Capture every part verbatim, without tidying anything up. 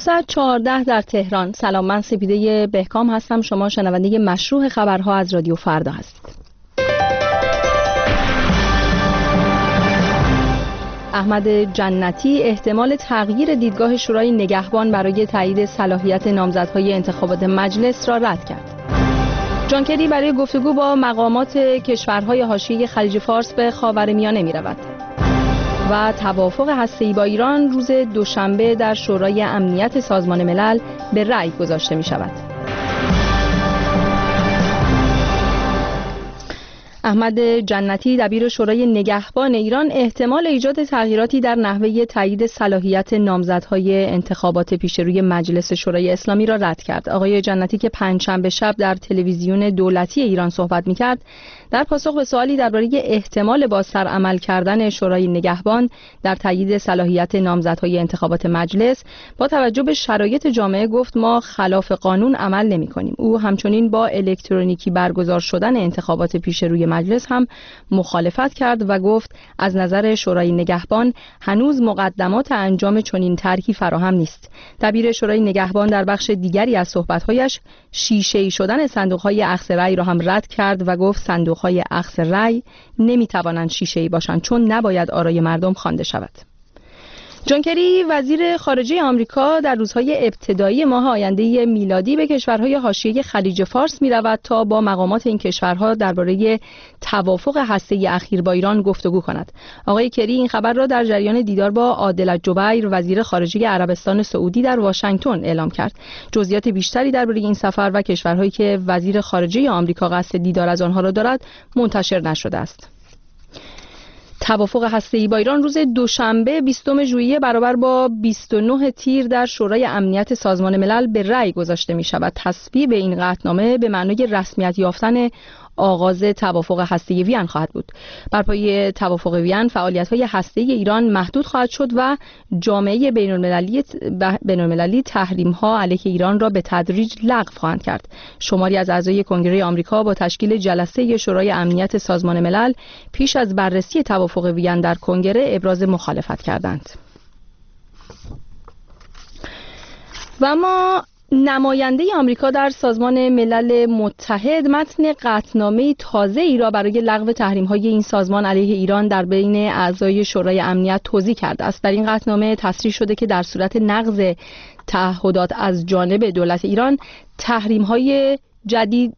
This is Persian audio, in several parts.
نهصد و چهارده در تهران. سلام، من سپیده بهکام هستم. شما شنونده مشروع خبرها از رادیو فردا هستید. احمد جنتی احتمال تغییر دیدگاه شورای نگهبان برای تایید صلاحیت نامزدهای انتخابات مجلس را رد کرد. جان کری برای گفتگو با مقامات کشورهای حاشیه خلیج فارس به خاورمیانه می رود. و توافق هسته‌ای با ایران روز دوشنبه در شورای امنیت سازمان ملل به رأی گذاشته می شود. احمد جنتی دبیر شورای نگهبان ایران احتمال ایجاد تغییراتی در نحوه تایید صلاحیت نامزدهای انتخابات پیشروی مجلس شورای اسلامی را رد کرد. آقای جنتی که پنجشنبه شب در تلویزیون دولتی ایران صحبت می‌کرد، در پاسخ به سوالی درباره احتمال بازتر عمل کردن شورای نگهبان در تایید صلاحیت نامزدهای انتخابات مجلس با توجه به شرایط جامعه گفت ما خلاف قانون عمل نمی‌کنیم. او همچنین با الکترونیکی برگزار شدن انتخابات پیشروی مجلس هم مخالفت کرد و گفت از نظر شورای نگهبان هنوز مقدمات انجام چنین طرحی فراهم نیست. دبیر شورای نگهبان در بخش دیگری از صحبت‌هایش شیشه‌ای شدن صندوق‌های اخذ رأی را هم رد کرد و گفت صندوق‌های اخذ رأی نمی‌توانند شیشه‌ای باشند چون نباید آرای مردم خوانده شود. جان کری وزیر خارجه آمریکا در روزهای ابتدایی ماه آینده میلادی به کشورهای حاشیه خلیج فارس می‌رود تا با مقامات این کشورها درباره توافق هسته‌ای اخیر با ایران گفتگو کند. آقای کری این خبر را در جریان دیدار با عادل الجبیر وزیر خارجه عربستان سعودی در واشنگتن اعلام کرد. جزئیات بیشتری درباره این سفر و کشورهایی که وزیر خارجه آمریکا قصد دیدار از آنها را دارد منتشر نشده است. توافق هسته‌ای با ایران روز دوشنبه بیستم ژوئیه برابر با بیست و نه تیر در شورای امنیت سازمان ملل به رأی گذاشته می شود. تصویب این قطعنامه به معنای رسمیت یافتن آغاز توافق هسته‌ای وین خواهد بود. بر پایه توافق وین فعالیت‌های هسته‌ای ایران محدود خواهد شد و جامعه بین‌المللی بین‌المللی تحریم‌ها علیه ایران را به تدریج لغو خواهند کرد. شماری از اعضای کنگره آمریکا با تشکیل جلسه شورای امنیت سازمان ملل پیش از بررسی توافق وین در کنگره ابراز مخالفت کردند. و اما نماینده آمریکا در سازمان ملل متحد متن قطعنامه تازه ای را برای لغو تحریم‌های این سازمان علیه ایران در بین اعضای شورای امنیت توزیع کرده است. در این قطعنامه تصریح شده که در صورت نقض تعهدات از جانب دولت ایران تحریم‌های جدید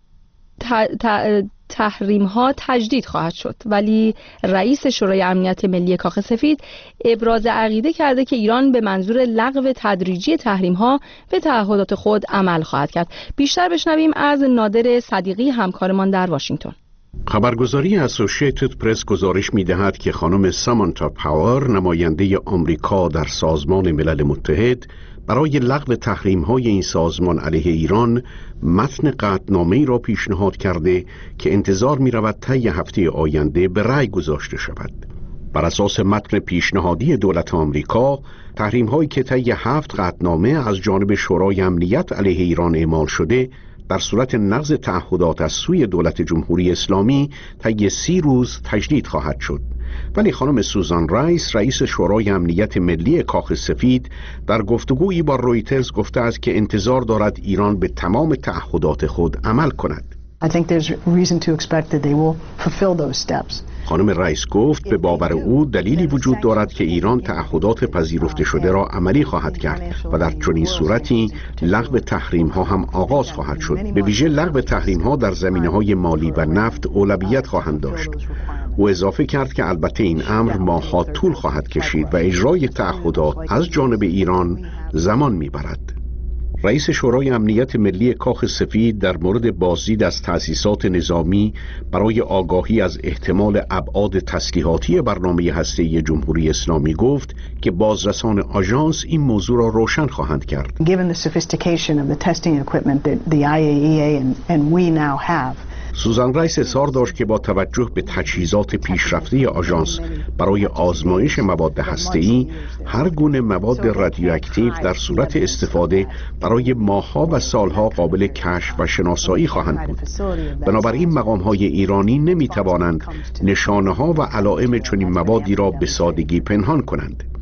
ت... ت... تحریم ها تجدید خواهد شد، ولی رئیس شورای امنیت ملی کاخ سفید ابراز عقیده کرده که ایران به منظور لغو تدریجی تحریم ها به تعهدات خود عمل خواهد کرد. بیشتر بشنویم از نادر صدیقی همکارمان در واشنگتن. خبرگزاری اسوسییتد پرس گزارش می‌دهد که خانم سامانتا پاور نماینده آمریکا در سازمان ملل متحد برای لغو تحریم‌های این سازمان علیه ایران متن قطعنامه‌ای را پیشنهاد کرده که انتظار می‌رود طی هفته آینده به رأی گذاشته شود. بر اساس متن پیشنهادی دولت آمریکا، تحریم‌هایی که طی هفت قطعنامه از جانب شورای امنیت علیه ایران اعمال شده در صورت نقض تعهدات از سوی دولت جمهوری اسلامی طی سی روز تجدید خواهد شد. ولی خانم سوزان رایس رئیس شورای امنیت ملی کاخ سفید در گفتگویی با رویترز گفته است که انتظار دارد ایران به تمام تعهدات خود عمل کند. I think there's reason to expect that they will fulfill those steps. خانم رئیس گفت به باور او دلیلی وجود دارد که ایران تعهدات پذیرفته شده را عملی خواهد کرد و در چنین صورتی لغو تحریم ها هم آغاز خواهد شد. به ویژه لغو تحریم ها در زمینه‌های مالی و نفت اولویت خواهند داشت. او اضافه کرد که البته این امر ماه‌ها طول خواهد کشید و اجرای تعهدات از جانب ایران زمان می‌برد. رئیس شورای امنیت ملی کاخ سفید در مورد بازدید از تأسیسات نظامی برای آگاهی از احتمال ابعاد تسلیحاتی برنامه هسته‌ای جمهوری اسلامی گفت که بازرسان آژانس این موضوع را روشن خواهند کرد. Given the sophistication of the testing equipment that the I A E A and, and we now have. سوزان رایس اظهار داشت که با توجه به تجهیزات پیشرفته آژانس برای آزمایش مواد هسته‌ای، هر گونه مواد رادیواکتیو در صورت استفاده برای ماه‌ها و سال‌ها قابل کشف و شناسایی خواهند بود. بنابراین مقام‌های ایرانی نمی‌توانند نشانه‌ها و علائم چنین موادی را به سادگی پنهان کنند.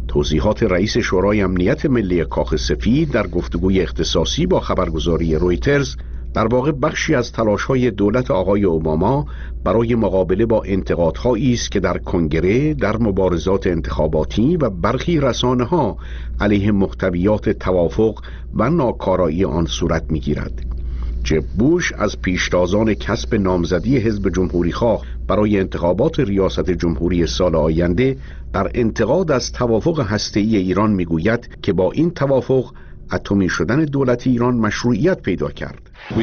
توضیحات رئیس شورای امنیت ملی کاخ سفید در گفتگوی اختصاصی با خبرگزاری رویترز در واقع بخشی از تلاش‌های دولت آقای اوباما برای مقابله با انتقادهایی است که در کنگره، در مبارزات انتخاباتی و برخی رسانه‌ها علیه محتویات توافق و ناکارایی آن صورت می‌گیرد. جب بوش از پیشتازان کسب نامزدی حزب جمهوری‌خواه برای انتخابات ریاست جمهوری سال آینده در انتقاد از توافق هسته‌ای ایران می‌گوید که با این توافق اتمی شدن دولت ایران مشروعیت پیدا کرد.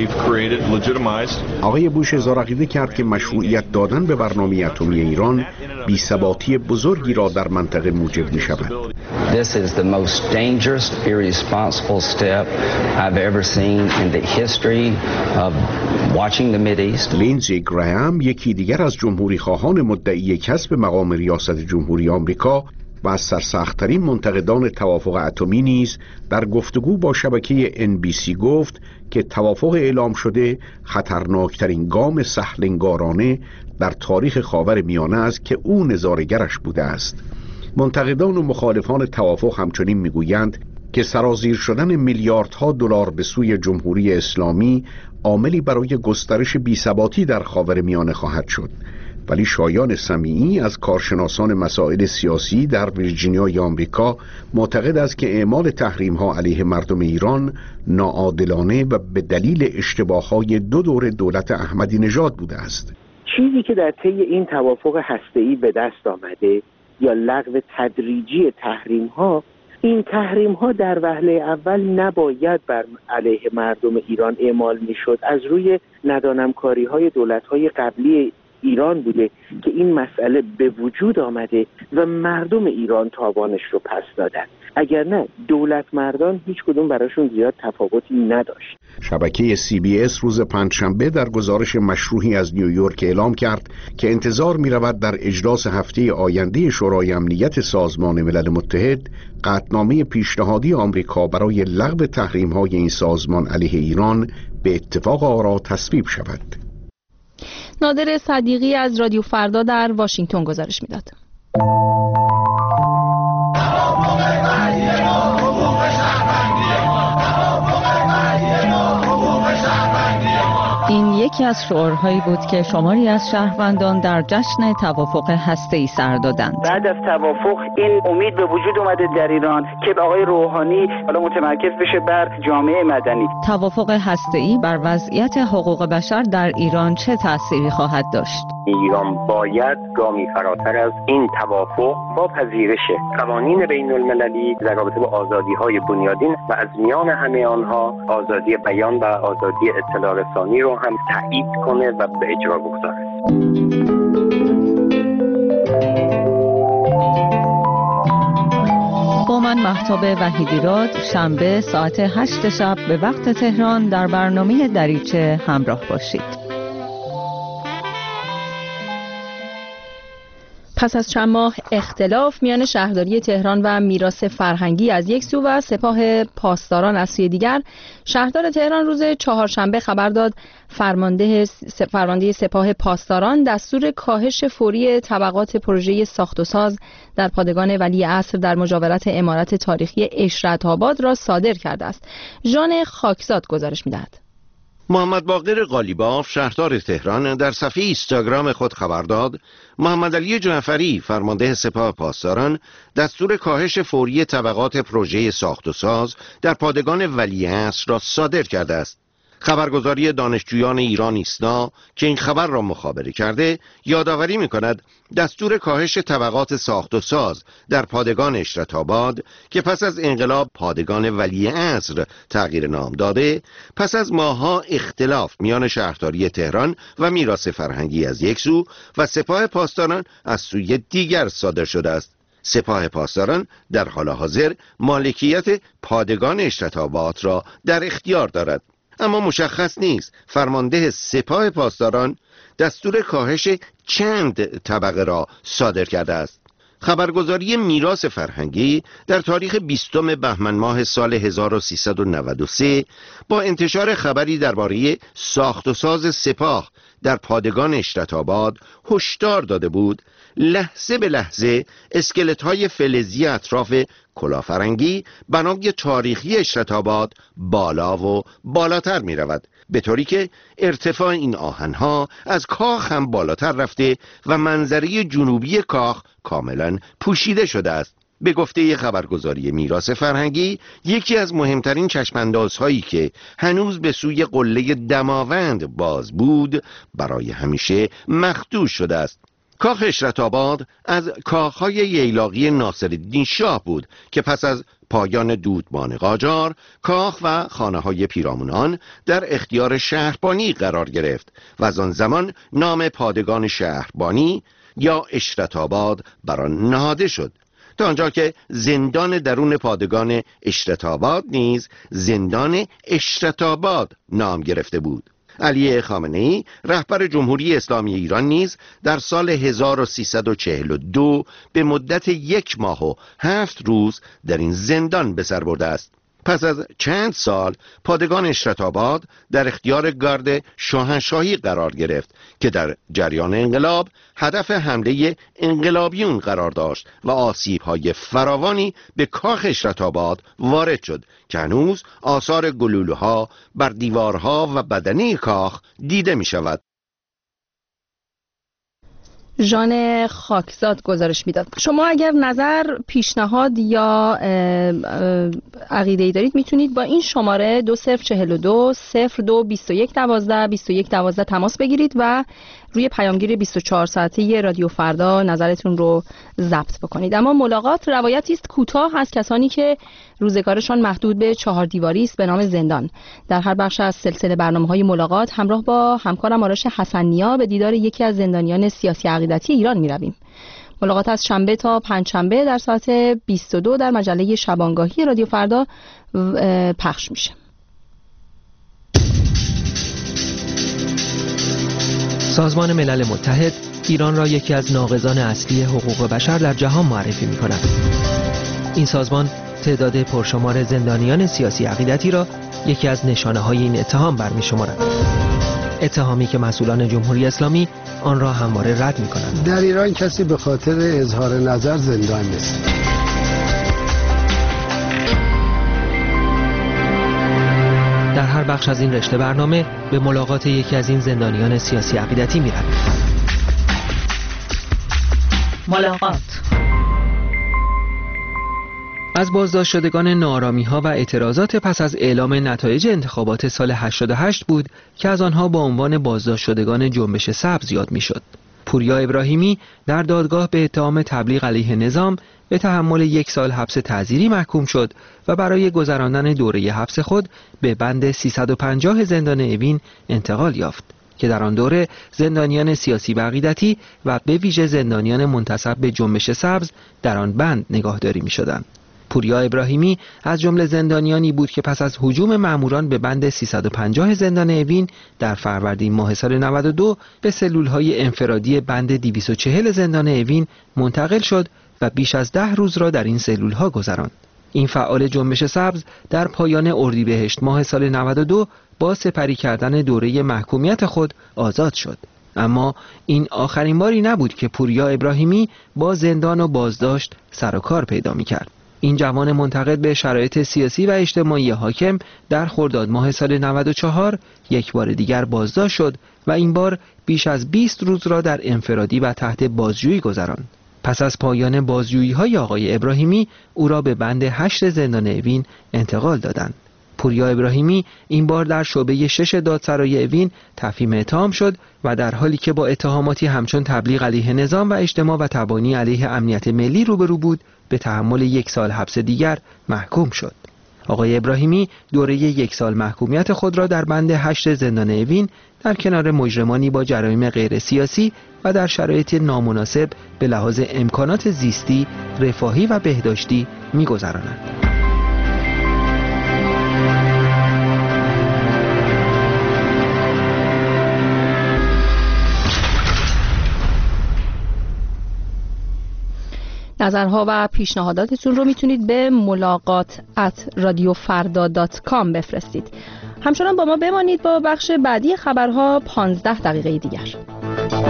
آقای بوش اظهار عقیده کرد که مشروعیت دادن به برنامه اتمی ایران بی‌ثباتی بزرگی را در منطقه موجب می شود. This is the most dangerous, irresponsible step I've ever seen in the history of watching the Mideast. لینزی گراهام، یکی دیگر از جمهوری خواهان مدعی کسب مقام ریاست جمهوری آمریکا و از سرسخت‌ترین منتقدان توافق اتمی نیز در گفتگو با شبکه ان بی سی گفت که توافق اعلام شده خطرناکترین گام سهل‌انگارانه در تاریخ خاورمیانه است که او نظاره‌گرش بوده است. منتقدان و مخالفان توافق همچنین میگویند که سرازیر شدن میلیاردها دلار به سوی جمهوری اسلامی عاملی برای گسترش بی‌ثباتی در خاورمیانه خواهد شد. ولی شایان سمیعی از کارشناسان مسائل سیاسی در ویرجینیای آمریکا معتقد است که اعمال تحریم‌ها علیه مردم ایران ناعادلانه و به دلیل اشتباه‌های دو دور دولت احمدی نژاد بوده است. چیزی که در طی این توافق هسته‌ای به دست آمده یا لغو تدریجی تحریم‌ها، این تحریم‌ها در وهله اول نباید بر علیه مردم ایران اعمال می‌شد. از روی ندانمکاری‌های دولت‌های قبلی ایران بوده که این مسئله به وجود آمده و مردم ایران تاوانش رو پس دادن. اگر نه دولت مردان هیچ کدوم براشون زیاد تفاوتی نداشت. شبکه سی بی اس روز پنجشنبه در گزارش مشروحی از نیویورک اعلام کرد که انتظار می رود در اجلاس هفته آینده شورای امنیت سازمان ملل متحد قطعنامه پیشنهادی آمریکا برای لغو تحریم‌های این سازمان علیه ایران به اتفاق آرا تصویب شود. نادر صدیقی از رادیو فردا در واشنگتن گزارش میداد. این یکی از شعارهایی بود که شماری از شهروندان در جشن توافق هسته‌ای سر دادند. بعد از توافق این امید به وجود اومده در ایران که آقای روحانی حالا متمرکز بشه بر جامعه مدنی. توافق هسته‌ای بر وضعیت حقوق بشر در ایران چه تأثیری خواهد داشت؟ ایران باید گامی فراتر از این توافق با پذیرش قوانین بین المللی در رابطه با آزادی‌های بنیادین و از میان همه آنها آزادی بیان و آزادی اطلاع رسانی رو هم تایید کنه و به اجرا بگذاره. با من مهتاب وحیدیراد شنبه ساعت هشت شب به وقت تهران در برنامه دریچه همراه باشید. پس از چند ماه اختلاف میان شهرداری تهران و میراث فرهنگی از یک سو و سپاه پاسداران از سوی دیگر، شهردار تهران روز چهارشنبه خبر داد فرمانده فرمانده سپاه پاسداران دستور کاهش فوری طبقات پروژه ساخت و ساز در پادگان ولیعصر در مجاورت عمارت تاریخی اشرت‌آباد را صادر کرده است. ژان خاکزاد گزارش می‌دهد. محمد باقر قالیباف شهردار تهران در صفحه اینستاگرام خود خبر داد محمد علی جعفری فرمانده سپاه پاسداران دستور کاهش فوری طبقات پروژه ساخت و ساز در پادگان ولیعصر را صادر کرده است. خبرگزاری دانشجویان ایران ایسنا که این خبر را مخابره کرده یادآوری می‌کند دستور کاهش طبقات ساخت و ساز در پادگان اشرت‌آباد که پس از انقلاب پادگان ولیعصر تغییر نام داده، پس از ماه‌ها اختلاف میان شهرداری تهران و میراث فرهنگی از یک سو و سپاه پاسداران از سوی دیگر صادر شده است. سپاه پاسداران در حال حاضر مالکیت پادگان اشرت‌آباد را در اختیار دارد، اما مشخص نیست فرمانده سپاه پاسداران دستور کاهش چند طبقه را صادر کرده است. خبرگزاری میراث فرهنگی در تاریخ بیستم بهمن ماه سال هزار و سیصد و نود و سه با انتشار خبری درباره ساخت و ساز سپاه در پادگان اشرت‌آباد هشدار داده بود لحظه به لحظه اسکلت‌های فلزی اطراف کلافرنگی بنای تاریخی اشرت‌آباد بالا و بالاتر می رود، به طوری که ارتفاع این آهن‌ها از کاخ هم بالاتر رفته و منظره جنوبی کاخ کاملا پوشیده شده است. به گفته خبرگزاری میراث فرهنگی، یکی از مهمترین چشماندازهایی که هنوز به سوی قله دماوند باز بود برای همیشه مخدوش شده است. کاخ اشرت‌آباد از کاخهای ییلاقی ناصرالدین شاه بود که پس از پایان دودمان قاجار کاخ و خانه‌های پیرامونان در اختیار شهربانی قرار گرفت و از آن زمان نام پادگان شهربانی یا اشرت‌آباد بر آن نهاده شد، تا آنجا که زندان درون پادگان اشرت‌آباد نیز زندان اشرت‌آباد نام گرفته بود. علی خامنه‌ای رهبر جمهوری اسلامی ایران نیز در سال هزار و سیصد و چهل و دو به مدت یک ماه و هفت روز در این زندان به سر برده است. پس از چند سال پادگان اشرت‌آباد در اختیار گارد شاهنشاهی قرار گرفت که در جریان انقلاب هدف حمله انقلابیون قرار داشت و آسیب‌های فراوانی به کاخ اشرت‌آباد وارد شد که هنوز آثار گلوله‌ها بر دیوارها و بدنه کاخ دیده می‌شود. ژان خاکزاد گزارش میداد. شما اگر نظر، پیشنهاد یا عقیده‌ای دارید میتونید با این شماره دو صفر چهل و دو صفر دو بیست و یک دوازده بیست و یک دوازده تماس بگیرید و روی پیامگیر بیست و چهار ساعته رادیو فردا نظرتون رو ضبط بکنید. اما ملاقات روایتی است کوتاه از کسانی که روزگارشان محدود به چهار دیواری است به نام زندان. در هر بخش از سلسله برنامه‌های ملاقات همراه با همکارم آرش حسن‌نیا به دیدار یکی از زندانیان سیاسی عقیدتی ایران می‌رویم. ملاقات از شنبه تا پنجشنبه در ساعت بیست و دو در مجله شبانگاهی رادیو فردا پخش میشه. سازمان ملل متحد ایران را یکی از ناقضان اصلی حقوق بشر در جهان معرفی می‌کند. این سازمان تعداد پرشمار زندانیان سیاسی عقیدتی را یکی از نشانه‌های این اتهام برمی‌شمارد. اتهامی که مسئولان جمهوری اسلامی آن را همواره رد می‌کنند. در ایران کسی به خاطر اظهار نظر زندان نیست. در هر بخش از این رشته برنامه به ملاقات یکی از این زندانیان سیاسی عقیدتی می‌رویم. ملاقات از بازداشت شدگان ناآرامی‌ها و اعتراضات پس از اعلام نتایج انتخابات سال هشتاد و هشت بود که از آنها با عنوان بازداشت شدگان جنبش سبز یاد می‌شد. پوریا ابراهیمی در دادگاه به اتهام تبلیغ علیه نظام به تحمل یک سال حبس تعزیری محکوم شد و برای گذراندن دوره حبس خود به بند سیصد و پنجاه زندان اوین انتقال یافت که در آن دوره زندانیان سیاسی و عقیدتی و به ویژه زندانیان منتسب به جنبش سبز در آن بند نگاهداری می‌شدند. پوریا ابراهیمی از جمله زندانیانی بود که پس از هجوم ماموران به بند سیصد و پنجاه زندان اوین در فروردین ماه سال نود و دو به سلول‌های انفرادی بند دویست و چهل زندان اوین منتقل شد و بیش از ده روز را در این سلول‌ها گذراند. این فعال جنبش سبز در پایان اردیبهشت ماه سال نود و دو با سپری کردن دوره محکومیت خود آزاد شد. اما این آخرین باری نبود که پوریا ابراهیمی با زندان و بازداشت سر و کار پیدا می‌کرد. این جوان منتقد به شرایط سیاسی و اجتماعی حاکم در خرداد ماه سال نود و چهار یک بار دیگر بازداشت شد و این بار بیش از بیست روز را در انفرادی و تحت بازجویی گذراند. پس از پایان بازجویی‌های آقای ابراهیمی او را به بند هشت زندان اوین انتقال دادند. پوریا ابراهیمی این بار در شعبه شش دادسرای اوین تفهیم اتهام شد و در حالی که با اتهاماتی همچون تبلیغ علیه نظام و اجتماع و تبانی علیه امنیت ملی روبرو بود به تحمل یک سال حبس دیگر محکوم شد. آقای ابراهیمی دوره یک سال محکومیت خود را در بند هشت زندان اوین در کنار مجرمانی با جرایم غیر سیاسی و در شرایط نامناسب به لحاظ امکانات زیستی، رفاهی و بهداشتی می‌گذراند. نظرها و پیشنهاداتتون رو میتونید به ملاقات ات رادیو فردا دات کام بفرستید. همچنان با ما بمانید، با بخش بعدی خبرها پانزده دقیقه دیگر.